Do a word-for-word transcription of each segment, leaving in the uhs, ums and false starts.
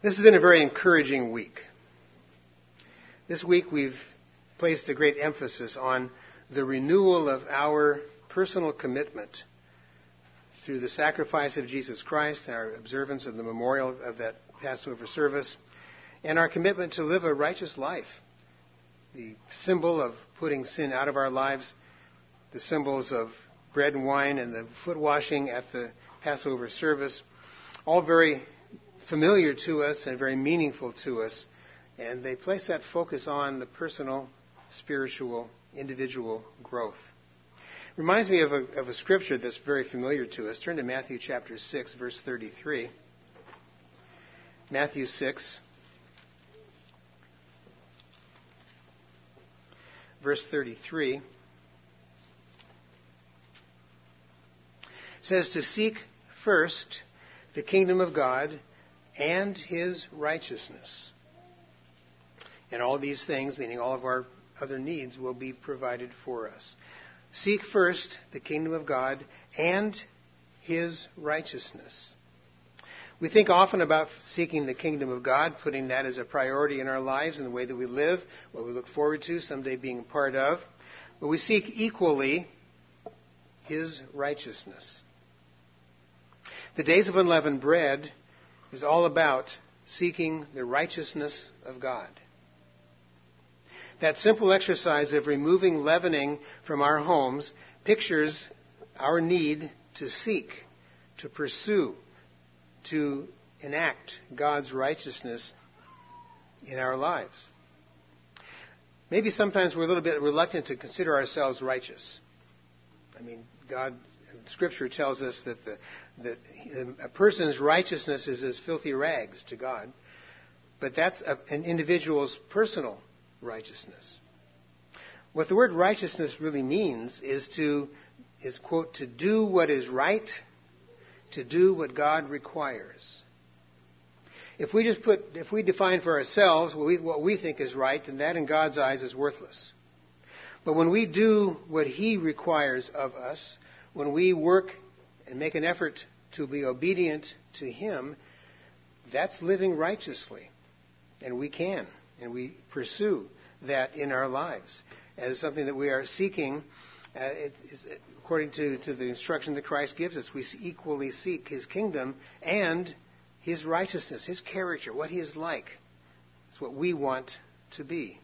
This has been a very encouraging week. This week we've placed a great emphasis on the renewal of our personal commitment through the sacrifice of Jesus Christ, our observance of the memorial of that Passover service, and our commitment to live a righteous life. The symbol of putting sin out of our lives, the symbols of bread and wine and the foot washing at the Passover service, all very familiar to us and very meaningful to us. And they place that focus on the personal, spiritual, individual growth. Reminds me of a, of a scripture that's very familiar to us. Turn to Matthew chapter six, verse thirty-three. Matthew six, verse thirty-three. Says to seek first the kingdom of God and His righteousness. And all these things, meaning all of our other needs, will be provided for us. Seek first the kingdom of God and His righteousness. We think often about seeking the kingdom of God, putting that as a priority in our lives in the way that we live, what we look forward to, someday being a part of. But we seek equally His righteousness. The days of unleavened bread is all about seeking the righteousness of God. That simple exercise of removing leavening from our homes pictures our need to seek, to pursue, to enact God's righteousness in our lives. Maybe sometimes we're a little bit reluctant to consider ourselves righteous. I mean, God, Scripture tells us that the, that a person's righteousness is as filthy rags to God, but that's a, an individual's personal righteousness. What the word righteousness really means is to, is quote, to do what is right, to do what God requires. If we just put, if we define for ourselves what we, what we think is right, then that in God's eyes is worthless. But when we do what He requires of us, when we work and make an effort to be obedient to Him, that's living righteously. And we can, and we pursue that in our lives as something that we are seeking. Uh, it is, according to, to the instruction that Christ gives us, we equally seek His kingdom and His righteousness, His character, what He is like. It's what we want to be.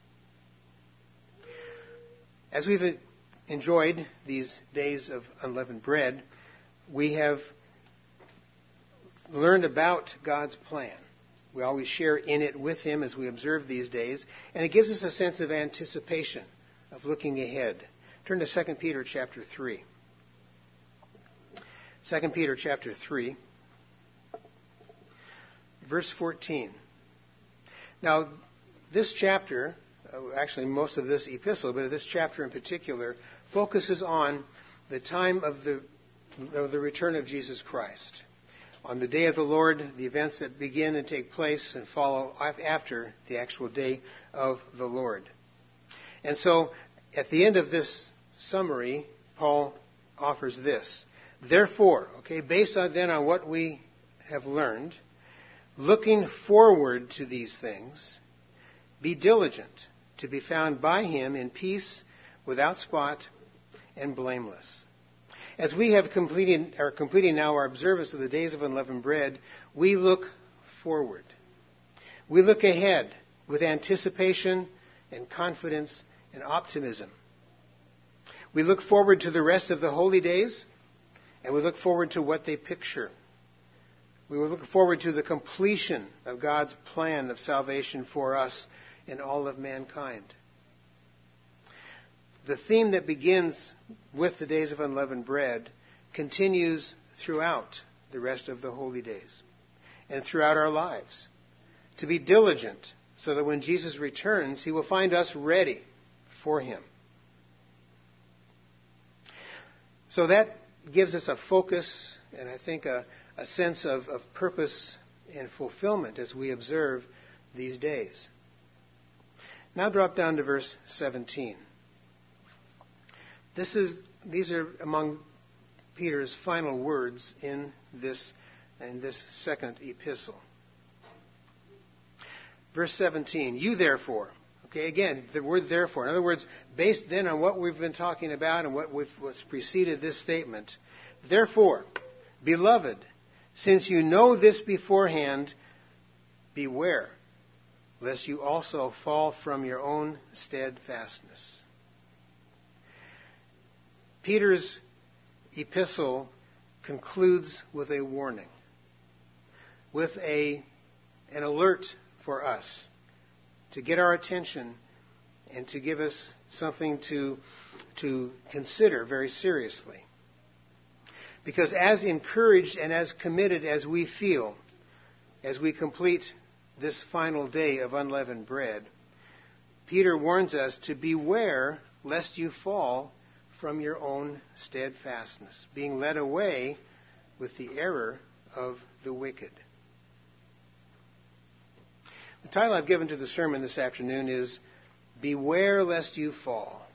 As we've enjoyed these days of unleavened bread, we have learned about God's plan. We always share in it with Him as we observe these days, and it gives us a sense of anticipation, of looking ahead. Turn to Second Peter chapter three. Second Peter chapter three, verse fourteen. Now, this chapter, actually most of this epistle, but this chapter in particular, focuses on the time of the, of the return of Jesus Christ. On the day of the Lord, the events that begin and take place and follow after the actual day of the Lord. And so, at the end of this summary, Paul offers this. Therefore, okay, based on then on what we have learned, looking forward to these things, be diligent to be found by Him in peace, without spot, and blameless. As we have completed, are completing now our observance of the days of unleavened bread, we look forward. We look ahead with anticipation and confidence and optimism. We look forward to the rest of the holy days, and we look forward to what they picture. We will look forward to the completion of God's plan of salvation for us and all of mankind. The theme that begins with the days of unleavened bread continues throughout the rest of the holy days and throughout our lives. To be diligent so that when Jesus returns, He will find us ready for Him. So that gives us a focus and I think a, a sense of, of purpose and fulfillment as we observe these days. Now drop down to verse seventeen. This is, these are among Peter's final words in this, in this second epistle. Verse seventeen, you therefore. Okay, again, the word therefore. In other words, based then on what we've been talking about and what we've, what's preceded this statement. Therefore, beloved, since you know this beforehand, beware, lest you also fall from your own steadfastness. Peter's epistle concludes with a warning, with a, an alert for us to get our attention and to give us something to, to consider very seriously. Because as encouraged and as committed as we feel as we complete this final day of unleavened bread, Peter warns us to beware lest you fall from your own steadfastness, being led away with the error of the wicked. The title I've given to the sermon this afternoon is Beware Lest You Fall.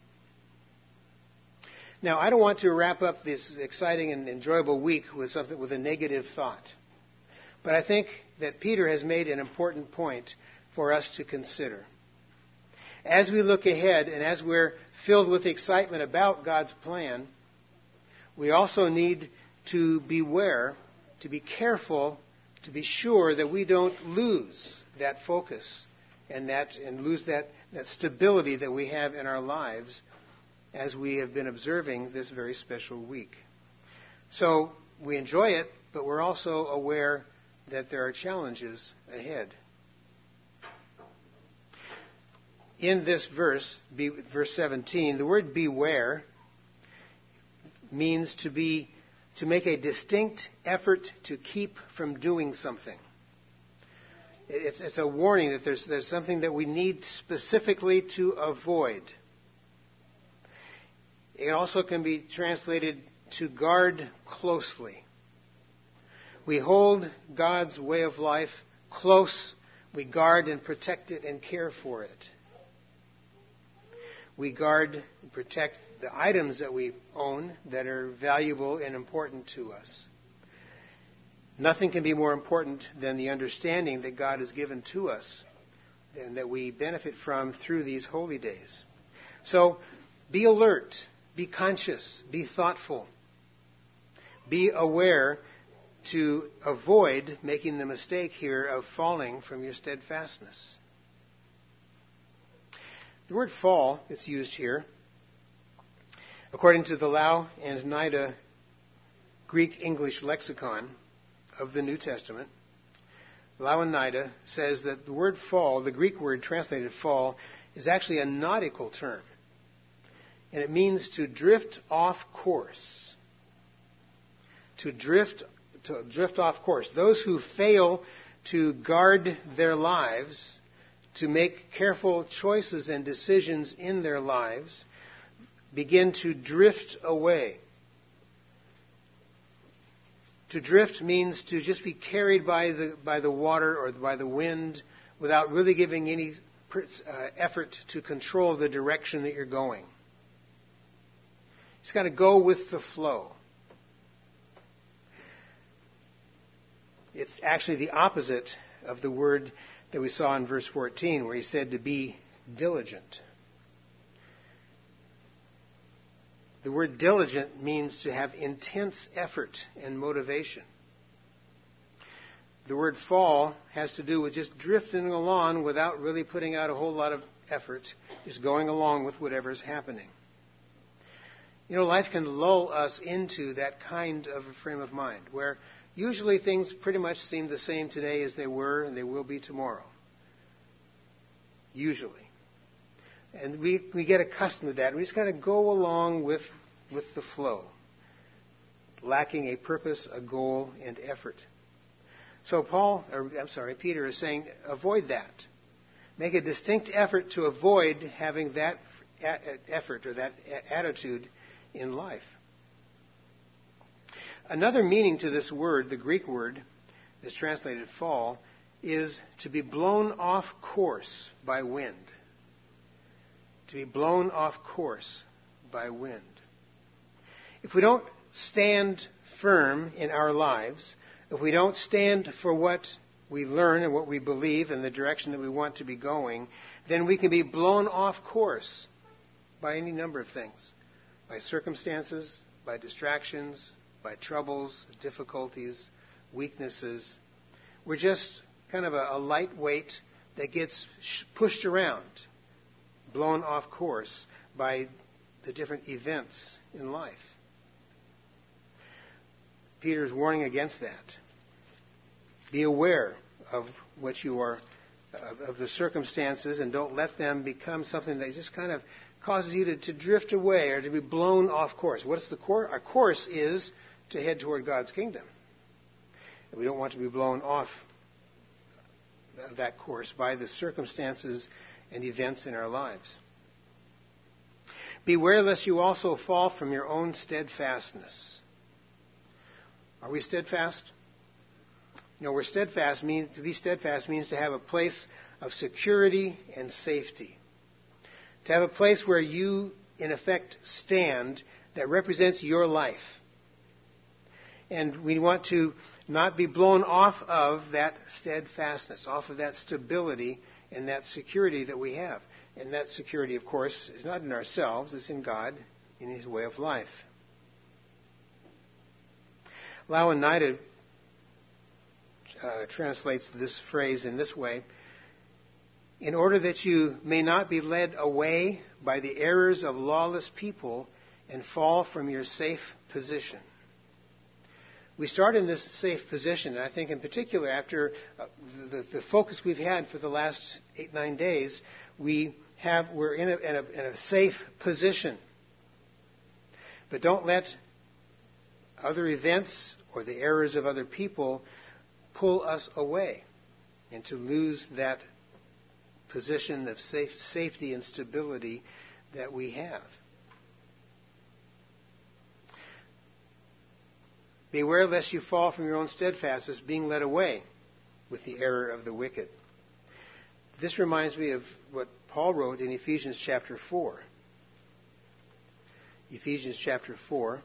Now, I don't want to wrap up this exciting and enjoyable week with something with a negative thought. But I think that Peter has made an important point for us to consider. As we look ahead and as we're filled with excitement about God's plan, we also need to beware, to be careful, to be sure that we don't lose that focus and that and lose that, that stability that we have in our lives as we have been observing this very special week. So we enjoy it, but we're also aware that there are challenges ahead. In this verse, verse seventeen, the word beware means to be to make a distinct effort to keep from doing something. It's, it's a warning that there's, there's something that we need specifically to avoid. It also can be translated to guard closely. We hold God's way of life close. We guard and protect it and care for it. We guard and protect the items that we own that are valuable and important to us. Nothing can be more important than the understanding that God has given to us and that we benefit from through these holy days. So be alert, be conscious, be thoughtful, be aware to avoid making the mistake here of falling from your steadfastness. The word fall that's used here, according to the Lau and Nida Greek-English lexicon of the New Testament, Lau and Nida says that the word fall, the Greek word translated fall, is actually a nautical term. And it means to drift off course. To drift, to drift off course. Those who fail to guard their lives, to make careful choices and decisions in their lives, begin to drift away. To drift means to just be carried by the by the water or by the wind without really giving any uh, effort to control the direction that you're going. Just got to go with the flow. It's actually the opposite of the word that we saw in verse fourteen, where he said to be diligent. The word diligent means to have intense effort and motivation. The word fall has to do with just drifting along without really putting out a whole lot of effort, just going along with whatever's happening. You know, life can lull us into that kind of a frame of mind, where usually things pretty much seem the same today as they were and they will be tomorrow. Usually. And we, we get accustomed to that. We just got to go along with, with the flow, lacking a purpose, a goal, and effort. So Paul, or I'm sorry, Peter is saying, avoid that. Make a distinct effort to avoid having that effort or that attitude in life. Another meaning to this word, the Greek word that's translated fall, is to be blown off course by wind. To be blown off course by wind. If we don't stand firm in our lives, if we don't stand for what we learn and what we believe and the direction that we want to be going, then we can be blown off course by any number of things. By circumstances, by distractions, by troubles, difficulties, weaknesses. We're just kind of a, a lightweight that gets sh- pushed around, blown off course by the different events in life. Peter's warning against that. Be aware of what you are, of, of the circumstances, and don't let them become something that just kind of causes you to, to drift away or to be blown off course. What's the course? Our course is to head toward God's kingdom. And we don't want to be blown off that course by the circumstances and events in our lives. Beware lest you also fall from your own steadfastness. Are we steadfast? No, we're steadfast. Means, to be steadfast means to have a place of security and safety. To have a place where you, in effect, stand that represents your life. And we want to not be blown off of that steadfastness, off of that stability and that security that we have. And that security, of course, is not in ourselves, it's in God, in His way of life. Louw-Nida uh, translates this phrase in this way: in order that you may not be led away by the errors of lawless people and fall from your safe position. We start in this safe position, and I think in particular after uh, the, the focus we've had for the last eight, nine days, we have, we're in a, in, a, in a safe position. But don't let other events or the errors of other people pull us away and to lose that position of safe, safety and stability that we have. Beware lest you fall from your own steadfastness, being led away with the error of the wicked. This reminds me of what Paul wrote in Ephesians chapter four. Ephesians chapter four.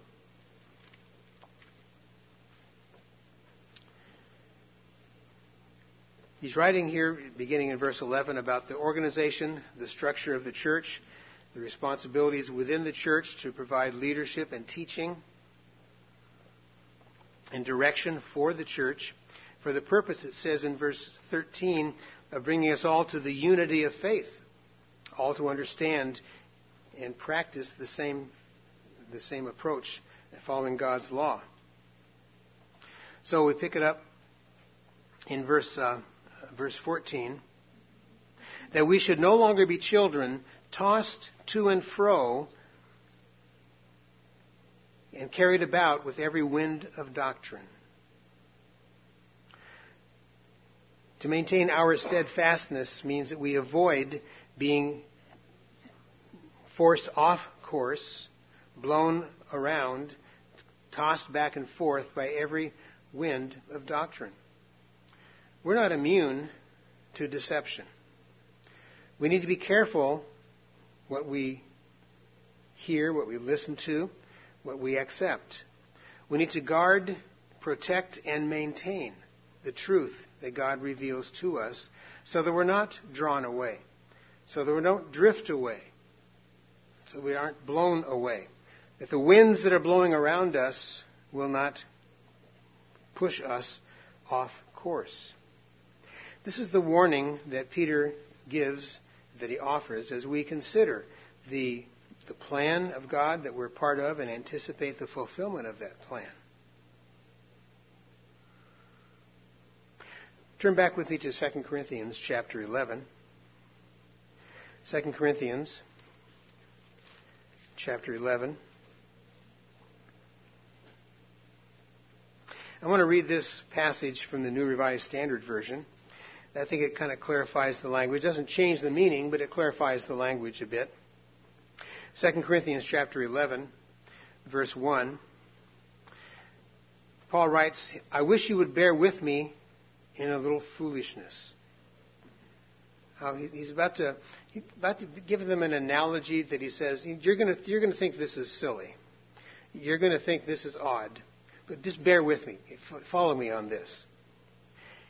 He's writing here, beginning in verse eleven, about the organization, the structure of the church, the responsibilities within the church to provide leadership and teaching and direction for the church, for the purpose, it says in verse thirteen, of bringing us all to the unity of faith, all to understand and practice the same, the same approach, following God's law. So we pick it up in verse uh, verse fourteen, that we should no longer be children tossed to and fro and carried about with every wind of doctrine. To maintain our steadfastness means that we avoid being forced off course, blown around, tossed back and forth by every wind of doctrine. We're not immune to deception. We need to be careful what we hear, what we listen to, what we accept. We need to guard, protect, and maintain the truth that God reveals to us so that we're not drawn away, so that we don't drift away, so that we aren't blown away, that the winds that are blowing around us will not push us off course. This is the warning that Peter gives, that he offers, as we consider the the plan of God that we're part of and anticipate the fulfillment of that plan. Turn back with me to Second Corinthians chapter eleven. Second Corinthians chapter eleven. I want to read this passage from the New Revised Standard Version. I think it kind of clarifies the language. It doesn't change the meaning, but it clarifies the language a bit. Second Corinthians chapter eleven, verse one. Paul writes, I wish you would bear with me in a little foolishness. How he's about to, he's about to give them an analogy that he says, you're going to, you're going to think this is silly. You're going to think this is odd. But just bear with me. Follow me on this.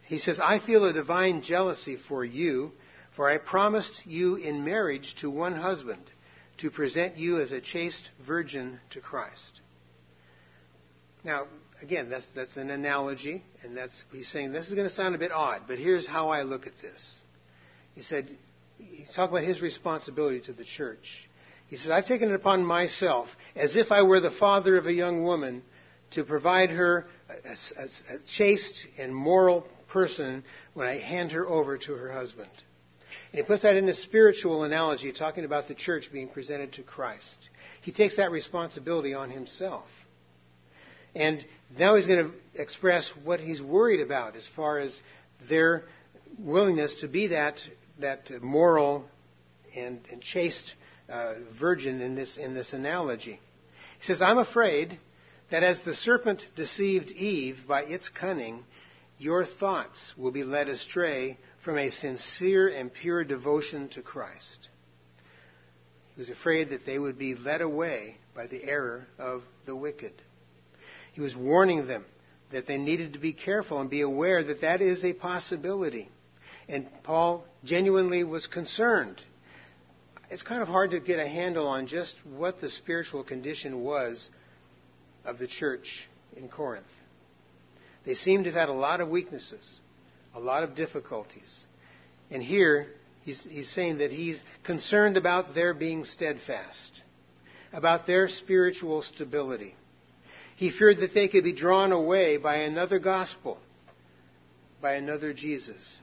he says, I feel a divine jealousy for you, for I promised you in marriage to one husband, to present you as a chaste virgin to Christ. Now, again, that's that's an analogy, and that's he's saying this is going to sound a bit odd, but here's how I look at this. He said, he's talking about his responsibility to the church. He said, I've taken it upon myself, as if I were the father of a young woman, to provide her a, a, a chaste and moral person when I hand her over to her husband. And he puts that in a spiritual analogy, talking about the church being presented to Christ. He takes that responsibility on himself. And now he's going to express what he's worried about as far as their willingness to be that that moral and, and chaste uh, virgin in this in this analogy. He says, I'm afraid that as the serpent deceived Eve by its cunning, your thoughts will be led astray from a sincere and pure devotion to Christ. He was afraid that they would be led away by the error of the wicked. He was warning them that they needed to be careful and be aware that that is a possibility. And Paul genuinely was concerned. It's kind of hard to get a handle on just what the spiritual condition was of the church in Corinth. They seemed to have had a lot of weaknesses, a lot of difficulties. And here he's, he's saying that he's concerned about their being steadfast, about their spiritual stability. He feared that they could be drawn away by another gospel, by another Jesus.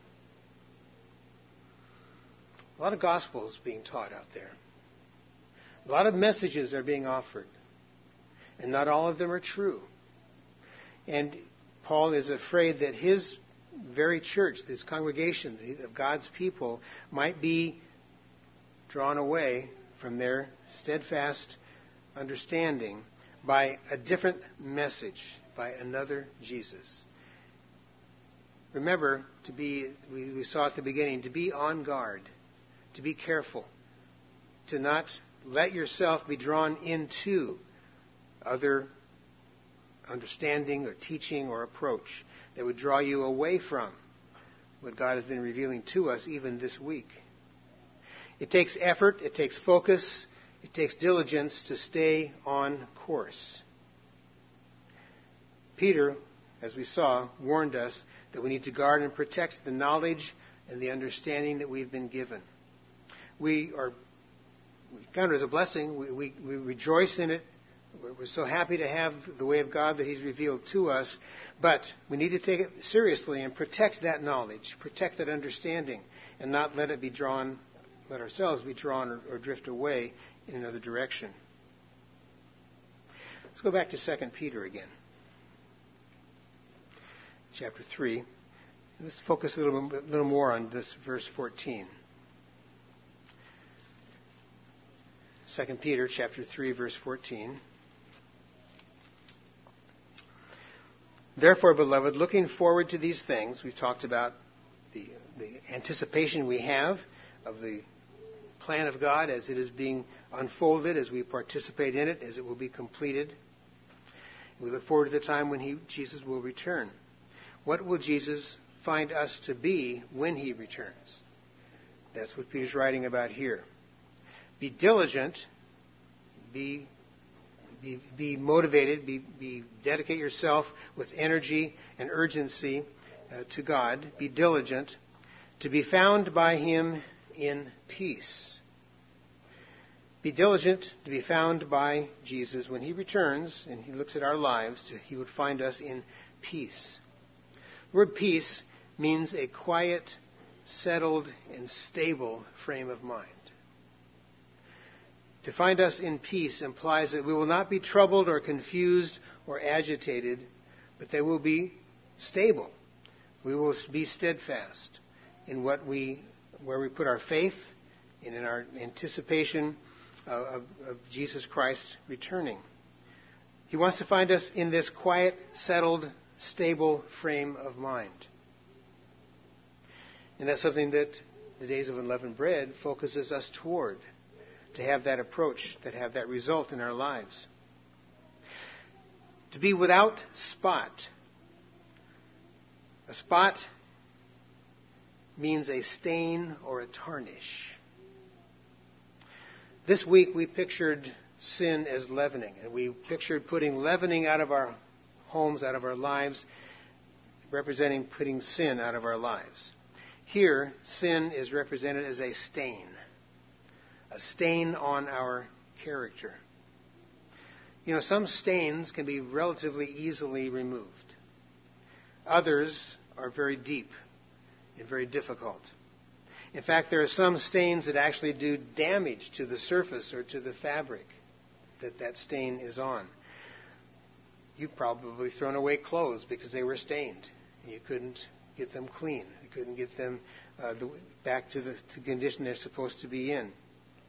A lot of gospels being taught out there. A lot of messages are being offered. And not all of them are true. And Paul is afraid that his very church, this congregation of God's people, might be drawn away from their steadfast understanding by a different message, by another Jesus. Remember, to be, we, we saw at the beginning, to be on guard, to be careful, to not let yourself be drawn into other understanding or teaching or approach that would draw you away from what God has been revealing to us even this week. It takes effort, it takes focus, it takes diligence to stay on course. Peter, as we saw, warned us that we need to guard and protect the knowledge and the understanding that we've been given. We are we count it as a blessing. We, we, we rejoice in it. We're, we're so happy to have the way of God that He's revealed to us. But we need to take it seriously and protect that knowledge, protect that understanding, and not let it be drawn, let ourselves be drawn or, or drift away in another direction. Let's go back to Second Peter again. Chapter three. Let's focus a little, a little more on this verse fourteen. Second Peter chapter three, verse fourteen. Therefore, beloved, looking forward to these things, we've talked about the, the anticipation we have of the plan of God as it is being unfolded, as we participate in it, as it will be completed. We look forward to the time when he, Jesus will return. What will Jesus find us to be when He returns? That's what Peter's writing about here. Be diligent, be, be, be motivated, be, be dedicate yourself with energy and urgency uh, to God. Be diligent to be found by Him in peace. Be diligent to be found by Jesus when He returns and He looks at our lives. To, he would find us in peace. The word peace means a quiet, settled, and stable frame of mind. To find us in peace implies that we will not be troubled or confused or agitated, but that we'll be stable. We will be steadfast in what we, where we put our faith and in our anticipation of, of, of Jesus Christ returning. He wants to find us in this quiet, settled, stable frame of mind. And that's something that the Days of Unleavened Bread focuses us toward, to have that approach, that have that result in our lives. To be without spot. A spot means a stain or a tarnish. This week we pictured sin as leavening, and we pictured putting leavening out of our homes, out of our lives, representing putting sin out of our lives. Here, sin is represented as a stain, a stain on our character. You know, some stains can be relatively easily removed. Others are very deep and very difficult. In fact, there are some stains that actually do damage to the surface or to the fabric that that stain is on. You've probably thrown away clothes because they were stained. You couldn't get them clean. You couldn't get them uh, the, back to the to condition they're supposed to be in.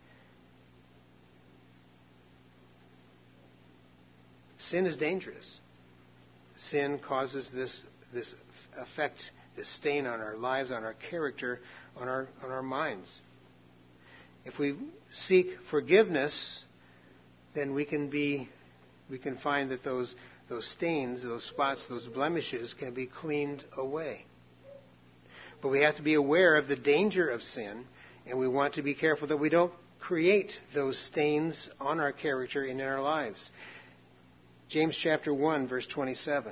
Sin is dangerous. Sin causes this this effect, this stain on our lives, on our character, on our on our minds. If we seek forgiveness, then we can be we can find that those those stains, those spots, those blemishes can be cleaned away. But we have to be aware of the danger of sin, and we want to be careful that we don't create those stains on our character and in our lives. James chapter one, verse twenty-seven.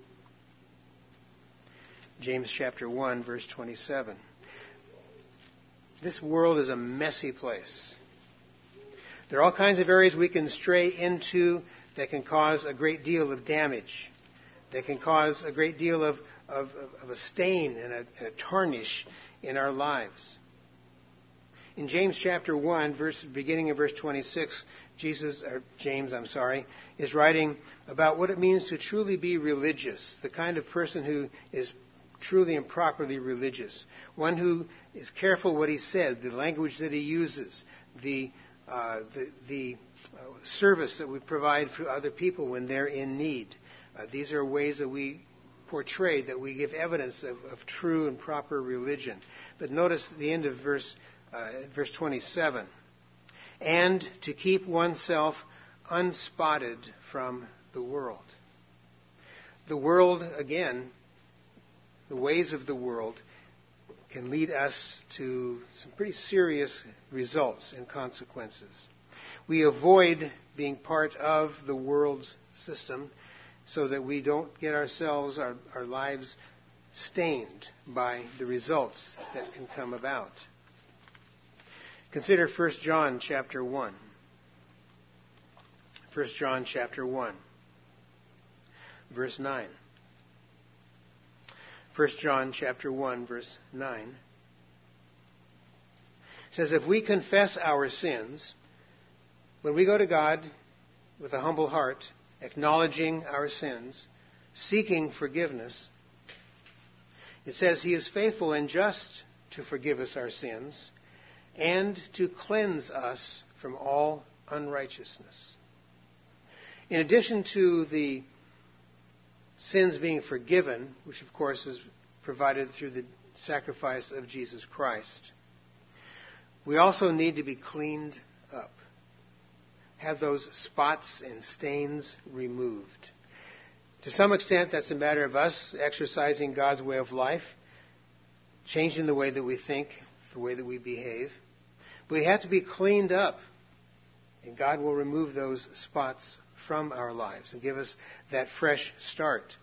James chapter one, verse twenty-seven. This world is a messy place. There are all kinds of areas we can stray into that can cause a great deal of damage, that can cause a great deal of, of, of a stain and a, and a tarnish in our lives. In James chapter one, verse, beginning of verse twenty-six, Jesus, or James, I'm sorry, is writing about what it means to truly be religious, the kind of person who is truly and properly religious, one who is careful what he says, the language that he uses, the uh, the, the uh, service that we provide for other people when they're in need. Uh, these are ways that we portray, that we give evidence of, of true and proper religion. But notice the end of verse uh, verse twenty-seven. And to keep oneself unspotted from the world. The world, again, the ways of the world can lead us to some pretty serious results and consequences. We avoid being part of the world's system so that we don't get ourselves, our, our lives, stained by the results that can come about. Consider First John chapter one. First John chapter one, verse nine. First John chapter one, verse nine. It says, if we confess our sins, when we go to God with a humble heart, acknowledging our sins, seeking forgiveness, it says he is faithful and just to forgive us our sins and to cleanse us from all unrighteousness. In addition to the sins being forgiven, which of course is provided through the sacrifice of Jesus Christ, we also need to be cleaned up, have those spots and stains removed. To some extent, that's a matter of us exercising God's way of life, changing the way that we think, the way that we behave. But we have to be cleaned up, and God will remove those spots from our lives and give us that fresh start.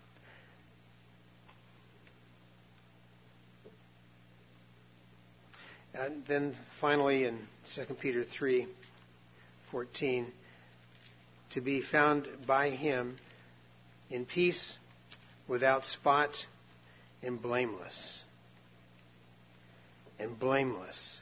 And then finally in Second Peter three fourteen, to be found by him in peace, without spot, and blameless. And blameless.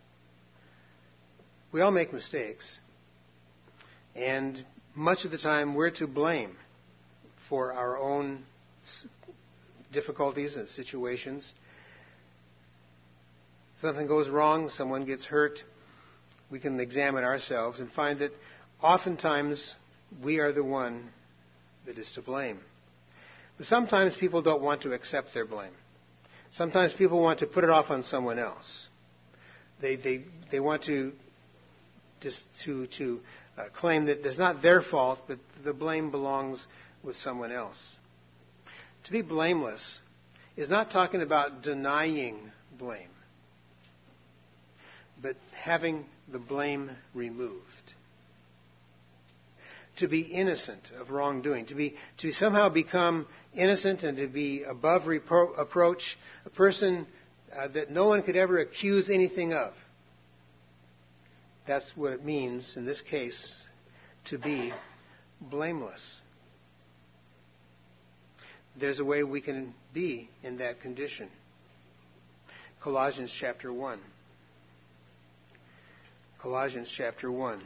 We all make mistakes. And much of the time we're to blame for our own difficulties and situations. Something goes wrong, someone gets hurt, we can examine ourselves and find that oftentimes we are the one that is to blame. But sometimes people don't want to accept their blame. Sometimes people want to put it off on someone else. They they they want to just to to uh, claim that it's not their fault, but the blame belongs with someone else. To be blameless is not talking about denying blame, but having the blame removed. To be innocent of wrongdoing, to be to somehow become innocent and to be above repro- approach, a person uh, that no one could ever accuse anything of. That's what it means in this case to be blameless. There's a way we can be in that condition. Colossians chapter one. Colossians chapter one.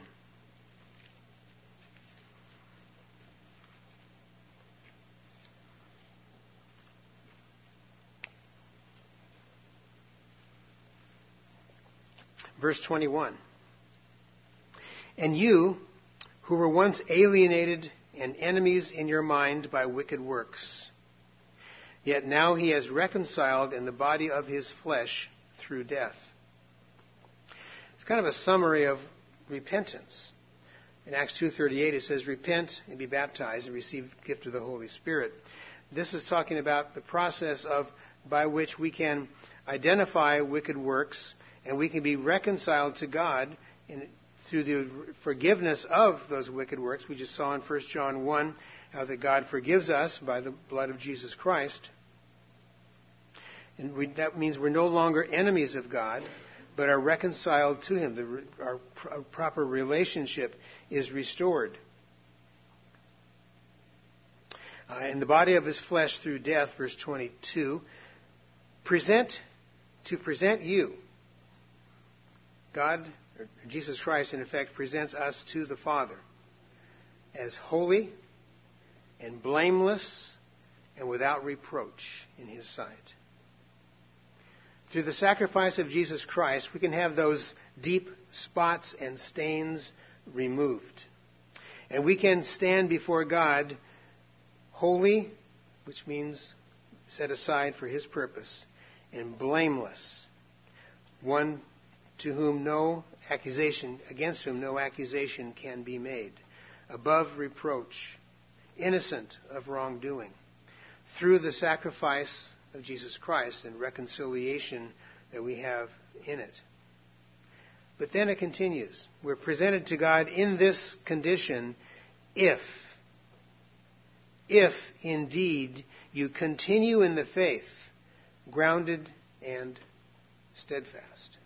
Verse twenty-one. And you, who were once alienated and enemies in your mind by wicked works, yet now he has reconciled in the body of his flesh through death. It's kind of a summary of repentance. In Acts two thirty-eight it says, repent and be baptized and receive the gift of the Holy Spirit. This is talking about the process of by which we can identify wicked works and we can be reconciled to God in, through the forgiveness of those wicked works. We just saw in First John one how that God forgives us by the blood of Jesus Christ. And we, that means we're no longer enemies of God, but are reconciled to Him. The, our, our proper relationship is restored. Uh, in the body of His flesh through death, verse twenty-two, present to present you. God, or Jesus Christ, in effect, presents us to the Father as holy and blameless and without reproach in His sight. Through the sacrifice of Jesus Christ, we can have those deep spots and stains removed. And we can stand before God holy, which means set aside for His purpose, and blameless, one to whom no accusation, against whom no accusation can be made, above reproach, innocent of wrongdoing, through the sacrifice of Jesus Christ and reconciliation that we have in it. But then it continues. We're presented to God in this condition if, if indeed you continue in the faith, grounded and steadfast,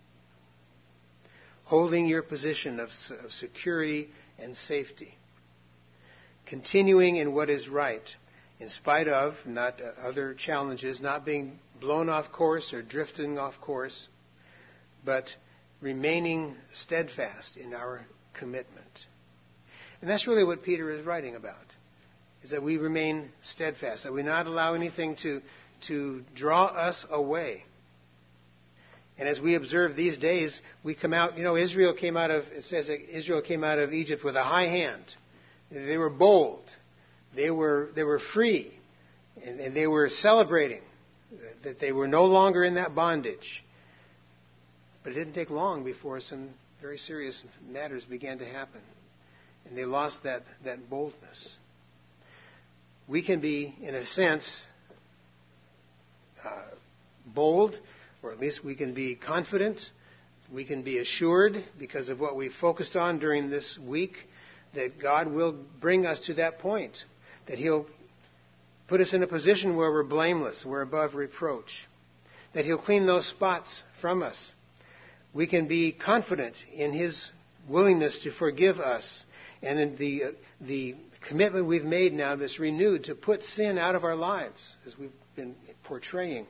holding your position of, of security and safety, continuing in what is right, in spite of not uh, other challenges, not being blown off course or drifting off course, but remaining steadfast in our commitment. And that's really what Peter is writing about, is that we remain steadfast, that we not allow anything to, to draw us away. And as we observe these days, we come out, you know, Israel came out of, it says that Israel came out of Egypt with a high hand. They were bold. They were, they were free. And, and they were celebrating that they were no longer in that bondage. But it didn't take long before some very serious matters began to happen. And they lost that, that boldness. We can be, in a sense, uh, bold, or at least we can be confident, we can be assured because of what we focused on during this week, that God will bring us to that point, that He'll put us in a position where we're blameless, we're above reproach, that He'll clean those spots from us. We can be confident in His willingness to forgive us and in the, uh, the commitment we've made now that's renewed to put sin out of our lives, as we've been portraying.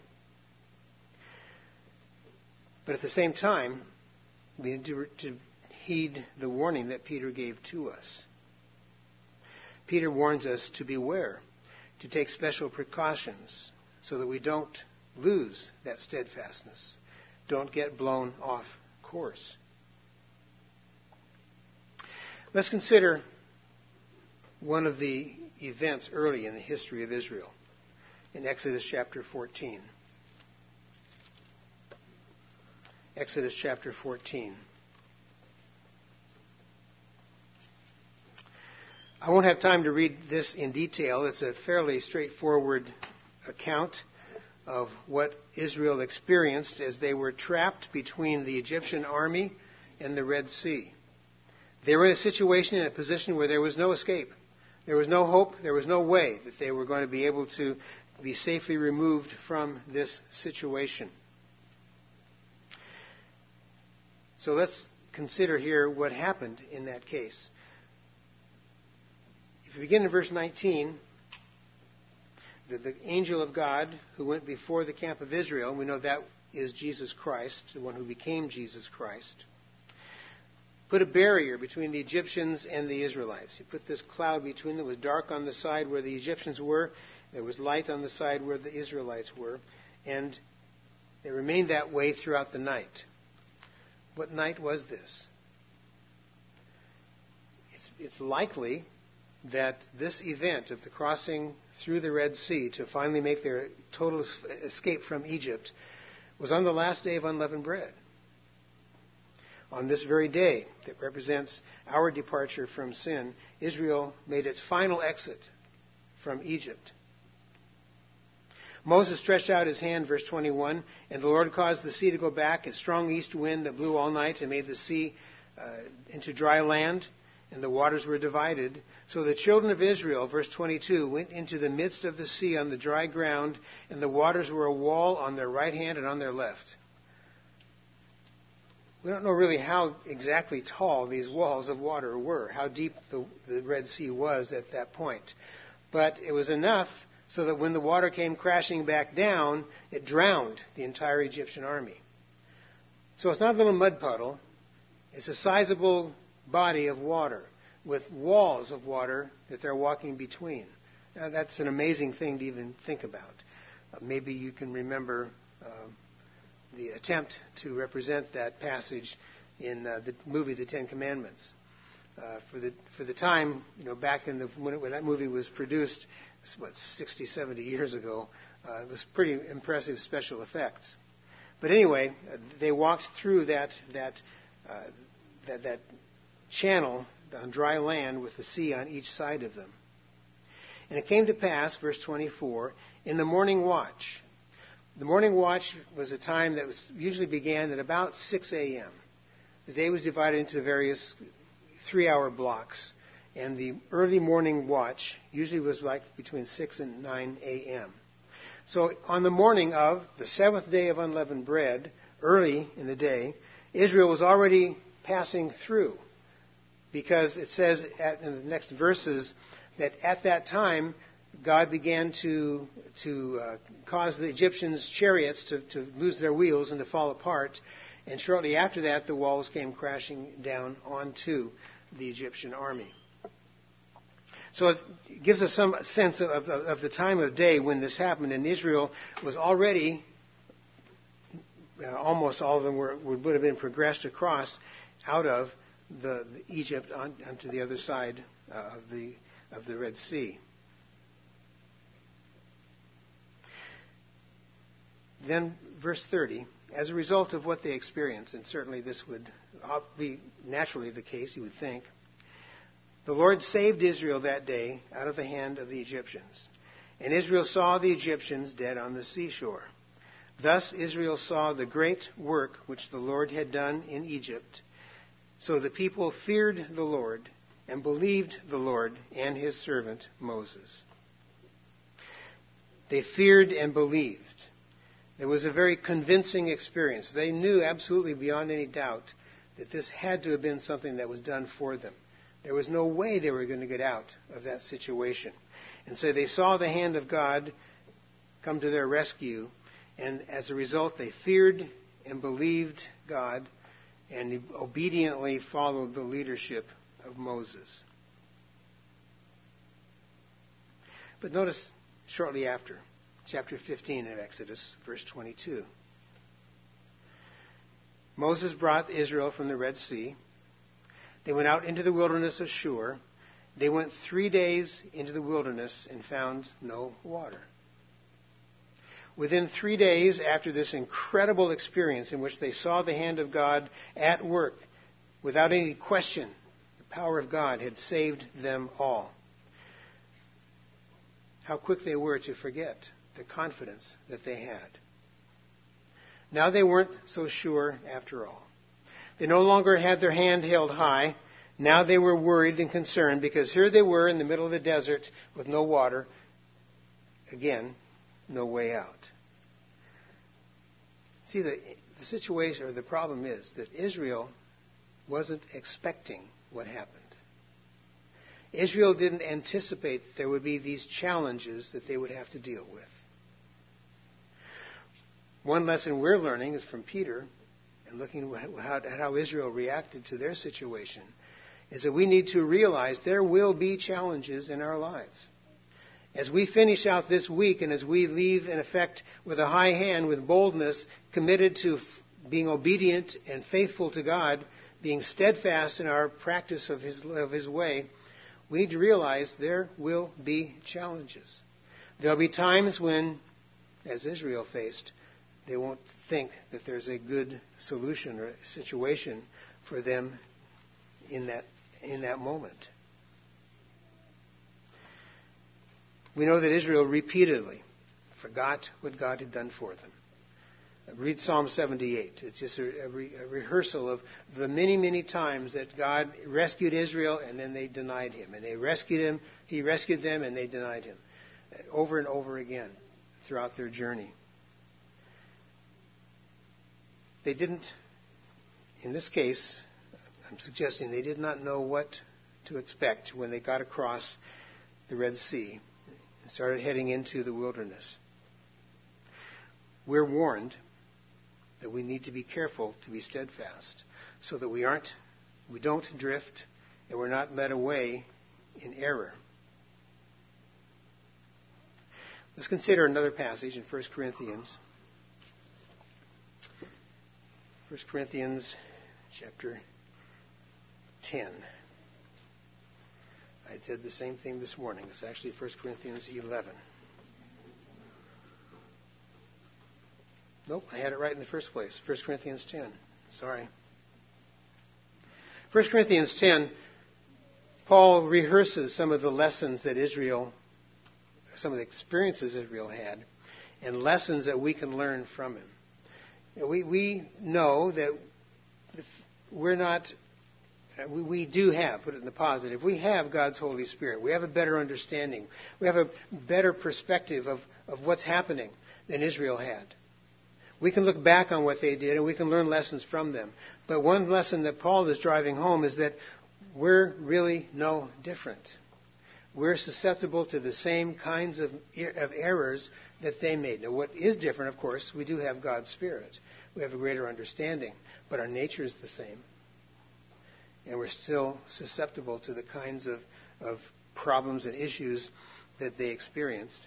But at the same time, we need to, to heed the warning that Peter gave to us. Peter warns us to beware, to take special precautions so that we don't lose that steadfastness, don't get blown off course. Let's consider one of the events early in the history of Israel, in Exodus chapter fourteen. Exodus chapter fourteen. I won't have time to read this in detail. It's a fairly straightforward account of what Israel experienced as they were trapped between the Egyptian army and the Red Sea. They were in a situation, in a position where there was no escape. There was no hope. There was no way that they were going to be able to be safely removed from this situation. So let's consider here what happened in that case. If you begin in verse nineteen, the, the angel of God who went before the camp of Israel, we know that is Jesus Christ, the one who became Jesus Christ, put a barrier between the Egyptians and the Israelites. He put this cloud between them. It was dark on the side where the Egyptians were. There was light on the side where the Israelites were. And it remained that way throughout the night. What night was this? It's, it's likely that this event of the crossing through the Red Sea to finally make their total escape from Egypt was on the last day of unleavened bread. On this very day that represents our departure from sin, Israel made its final exit from Egypt. Moses stretched out his hand, verse twenty-one, and the Lord caused the sea to go back, a strong east wind that blew all night and made the sea uh, into dry land, and the waters were divided. So the children of Israel, verse twenty-two, went into the midst of the sea on the dry ground, and the waters were a wall on their right hand and on their left. We don't know really how exactly tall these walls of water were, how deep the, the Red Sea was at that point. But it was enough so that when the water came crashing back down, it drowned the entire Egyptian army. So it's not a little mud puddle. It's a sizable body of water with walls of water that they're walking between. Now, that's an amazing thing to even think about. Uh, maybe you can remember uh, the attempt to represent that passage in uh, the movie The Ten Commandments. Uh, for the for the time, you know, back in the when, it, when that movie was produced, what, sixty, seventy years ago, uh, it was pretty impressive special effects. But anyway, uh, they walked through that that uh, that that channel on dry land with the sea on each side of them. And it came to pass, verse twenty-four, in the morning watch. The morning watch was a time that was usually began at about six a.m. The day was divided into various three-hour blocks, and the early morning watch usually was like between six and nine a.m. So on the morning of the seventh day of unleavened bread, early in the day, Israel was already passing through, because it says at, in the next verses that at that time God began to to uh, cause the Egyptians' chariots to, to lose their wheels and to fall apart, and shortly after that the walls came crashing down onto the Egyptian army. So it gives us some sense of, of, of the time of day when this happened, and Israel was already, uh, almost all of them were, would have been progressed across out of the, the Egypt on, onto the other side uh, of the of the Red Sea. Then verse thirty, as a result of what they experienced, and certainly this would be naturally the case, you would think, the Lord saved Israel that day out of the hand of the Egyptians. And Israel saw the Egyptians dead on the seashore. Thus Israel saw the great work which the Lord had done in Egypt. So the people feared the Lord and believed the Lord and his servant Moses. They feared and believed. It was a very convincing experience. They knew absolutely beyond any doubt that this had to have been something that was done for them. There was no way they were going to get out of that situation. And so they saw the hand of God come to their rescue, and as a result they feared and believed God and obediently followed the leadership of Moses. But notice shortly after, chapter fifteen of Exodus, verse twenty-two. Moses brought Israel from the Red Sea. They went out into the wilderness of Shur. They went three days into the wilderness and found no water. Within three days after this incredible experience in which they saw the hand of God at work, without any question, the power of God had saved them all. How quick they were to forget the confidence that they had. Now they weren't so sure after all. They no longer had their hand held high. Now they were worried and concerned because here they were in the middle of the desert with no water. Again, no way out. See, the, the situation or the problem is that Israel wasn't expecting what happened. Israel didn't anticipate that there would be these challenges that they would have to deal with. One lesson we're learning is from Peter, and looking at how Israel reacted to their situation, is that we need to realize there will be challenges in our lives. As we finish out this week and as we leave, in effect, with a high hand, with boldness, committed to f- being obedient and faithful to God, being steadfast in our practice of His, of His way, we need to realize there will be challenges. There will be times when, as Israel faced, they won't think that there's a good solution or situation for them in that, in that moment. We know that Israel repeatedly forgot what God had done for them. Read Psalm seventy-eight. It's just a, a, re, a rehearsal of the many, many times that God rescued Israel and then they denied Him. And they rescued Him, He rescued them, and they denied Him. Over and over again throughout their journey. They didn't, in this case, I'm suggesting they did not know what to expect when they got across the Red Sea and started heading into the wilderness. We're warned that we need to be careful to be steadfast so that we aren't, we don't drift and we're not led away in error. Let's consider another passage in First Corinthians. First Corinthians chapter ten. I said the same thing this morning. It's actually First Corinthians eleven. Nope, I had it right in the first place. First Corinthians ten. Sorry. First Corinthians ten, Paul rehearses some of the lessons that Israel, some of the experiences Israel had, and lessons that we can learn from him. We, we know that we're not, we, we do have, put it in the positive, we have God's Holy Spirit. We have a better understanding. We have a better perspective of, of what's happening than Israel had. We can look back on what they did and we can learn lessons from them. But one lesson that Paul is driving home is that we're really no different. We're susceptible to the same kinds of, of errors that they made. Now, what is different, of course, we do have God's Spirit. We have a greater understanding, but our nature is the same. And we're still susceptible to the kinds of, of problems and issues that they experienced.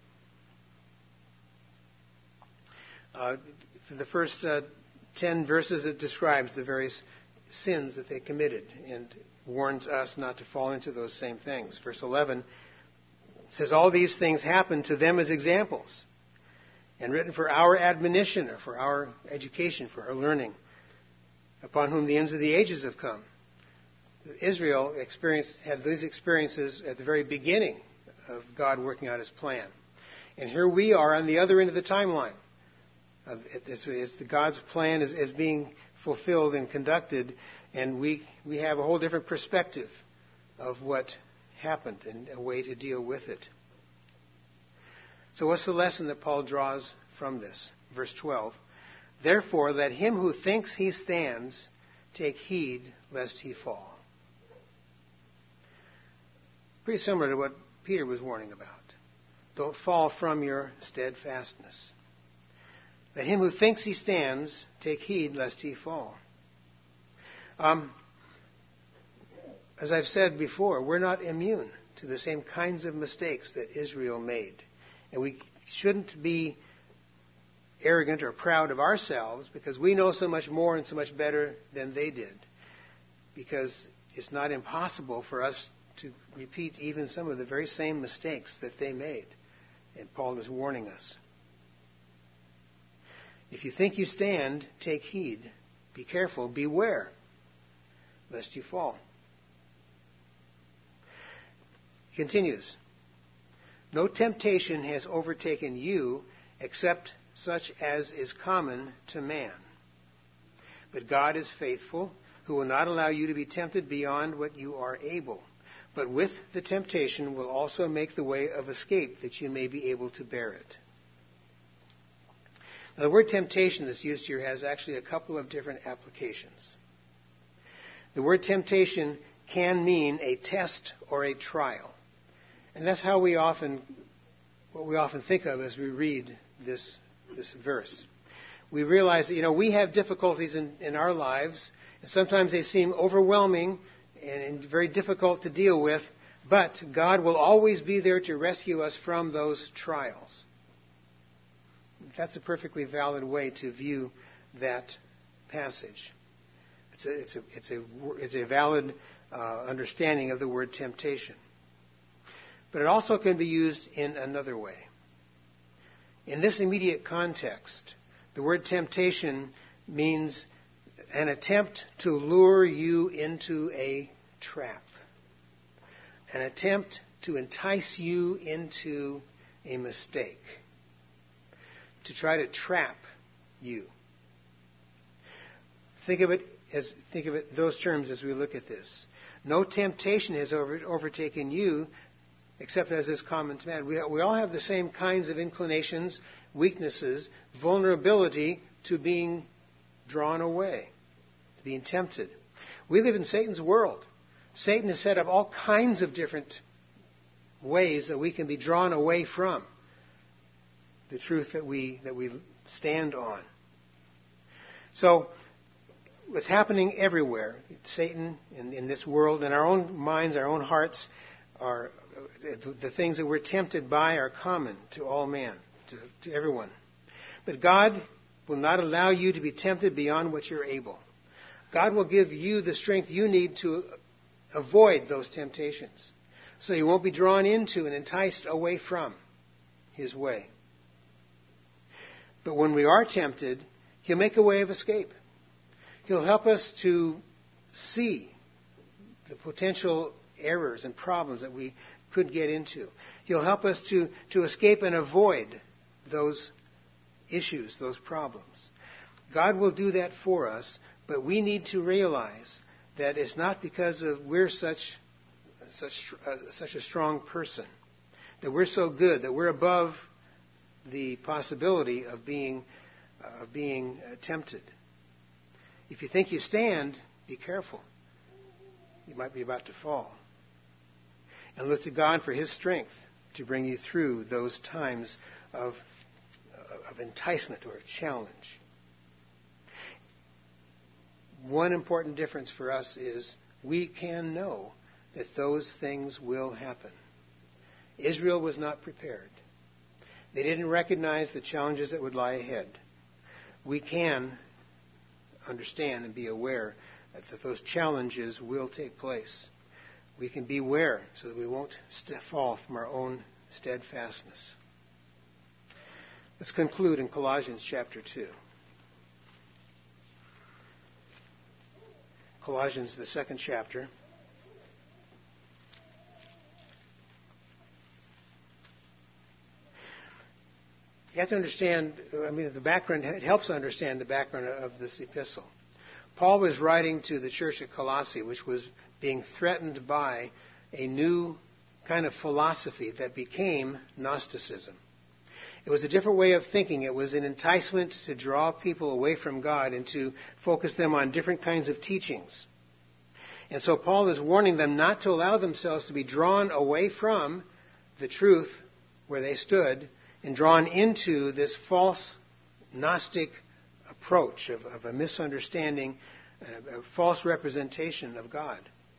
Uh, for the first uh, ten verses, it describes the various sins that they committed and warns us not to fall into those same things. Verse eleven says, all these things happened to them as examples and written for our admonition or for our education, for our learning, upon whom the ends of the ages have come. Israel experienced, had these experiences at the very beginning of God working out His plan. And here we are on the other end of the timeline. Uh, it's, it's the God's plan is, is being fulfilled and conducted, and we we have a whole different perspective of what happened and a way to deal with it. So what's the lesson that Paul draws from this? Verse twelve. Therefore, let him who thinks he stands take heed lest he fall. Pretty similar to what Peter was warning about. Don't fall from your steadfastness. Let him who thinks he stands take heed lest he fall. Um, as I've said before, we're not immune to the same kinds of mistakes that Israel made. And we shouldn't be arrogant or proud of ourselves because we know so much more and so much better than they did. Because it's not impossible for us to repeat even some of the very same mistakes that they made. And Paul is warning us. If you think you stand, take heed. Be careful. Beware, lest you fall. He continues. No temptation has overtaken you except such as is common to man. But God is faithful, who will not allow you to be tempted beyond what you are able, but with the temptation will also make the way of escape that you may be able to bear it. Now, the word temptation that's used here has actually a couple of different applications. The word temptation can mean a test or a trial. And that's how we often, what we often think of as we read this, this verse. We realize that, you know, we have difficulties in, in our lives, and sometimes they seem overwhelming and, and very difficult to deal with, but God will always be there to rescue us from those trials. That's a perfectly valid way to view that passage. It's a, it's a, it's a, it's a valid uh, understanding of the word temptation. But it also can be used in another way. In this immediate context, the word temptation means an attempt to lure you into a trap. An attempt to entice you into a mistake. To try to trap you. Think of it as think of it those terms as we look at this. No temptation has over, overtaken you except as is common to man. We, we all have the same kinds of inclinations, weaknesses, vulnerability to being drawn away, to being tempted. We live in Satan's world. Satan has set up all kinds of different ways that we can be drawn away from the truth that we that we stand on. So, what's happening everywhere, Satan in, in this world, in our own minds, our own hearts, are the things that we're tempted by are common to all man, to, to everyone. But God will not allow you to be tempted beyond what you're able. God will give you the strength you need to avoid those temptations, so you won't be drawn into and enticed away from His way. But when we are tempted, He'll make a way of escape. He'll help us to see the potential errors and problems that we could get into. He'll help us to, to escape and avoid those issues, those problems. God will do that for us, but we need to realize that it's not because of we're such such uh, such a strong person, that we're so good, that we're above the possibility of being uh, of being uh, tempted. If you think you stand, be careful. You might be about to fall. And look to God for His strength to bring you through those times of, of enticement or challenge. One important difference for us is we can know that those things will happen. Israel was not prepared. They didn't recognize the challenges that would lie ahead. We can understand and be aware that those challenges will take place. We can beware so that we won't st- fall from our own steadfastness. Let's conclude in Colossians chapter two. Colossians, the second chapter. You have to understand, I mean, the background, it helps understand the background of this epistle. Paul was writing to the church at Colossae, which was being threatened by a new kind of philosophy that became Gnosticism. It was a different way of thinking. It was an enticement to draw people away from God and to focus them on different kinds of teachings. And so Paul is warning them not to allow themselves to be drawn away from the truth where they stood and drawn into this false Gnostic approach of, of a misunderstanding, a, a false representation of God.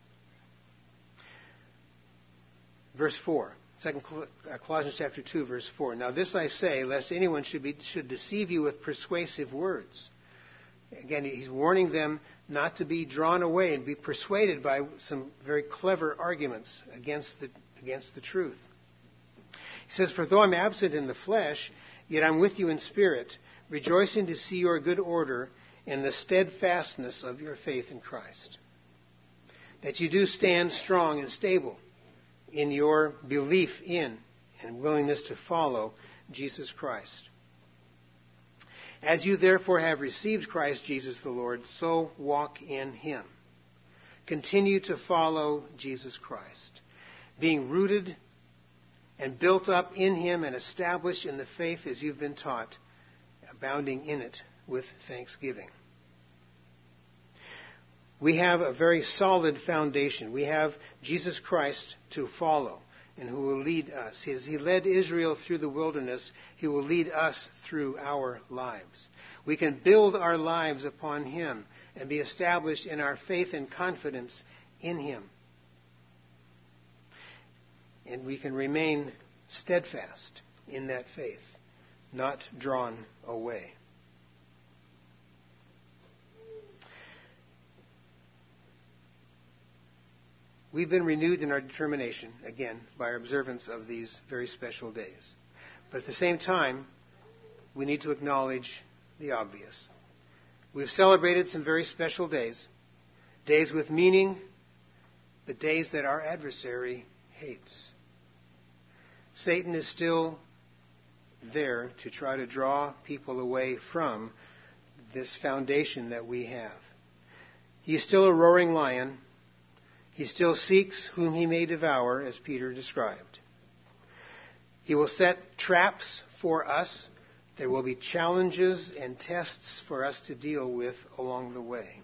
Verse four, Second Colossians chapter two, verse four. Now this I say, lest anyone should be should deceive you with persuasive words. Again, he's warning them not to be drawn away and be persuaded by some very clever arguments against the against the truth. He says, "For though I'm absent in the flesh, yet I'm with you in spirit, rejoicing to see your good order and the steadfastness of your faith in Christ. That you do stand strong and stable in your belief in and willingness to follow Jesus Christ. As you therefore have received Christ Jesus the Lord, so walk in him. Continue to follow Jesus Christ, being rooted and built up in him and established in the faith as you've been taught, abounding in it with thanksgiving. We have a very solid foundation. We have Jesus Christ to follow and who will lead us. As he led Israel through the wilderness, he will lead us through our lives. We can build our lives upon him and be established in our faith and confidence in him. And we can remain steadfast in that faith, not drawn away. We've been renewed in our determination, again, by our observance of these very special days. But at the same time, we need to acknowledge the obvious. We've celebrated some very special days, days with meaning, but days that our adversary hates. Satan is still there to try to draw people away from this foundation that we have. He is still a roaring lion. He still seeks whom he may devour, as Peter described. He will set traps for us. There will be challenges and tests for us to deal with along the way.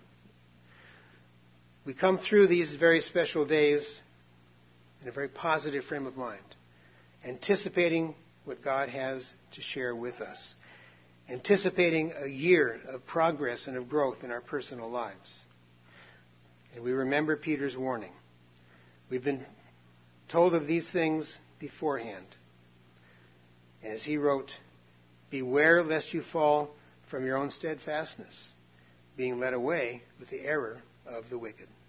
We come through these very special days in a very positive frame of mind, anticipating what God has to share with us, anticipating a year of progress and of growth in our personal lives. And we remember Peter's warning. We've been told of these things beforehand. As he wrote, beware lest you fall from your own steadfastness, being led away with the error of the wicked.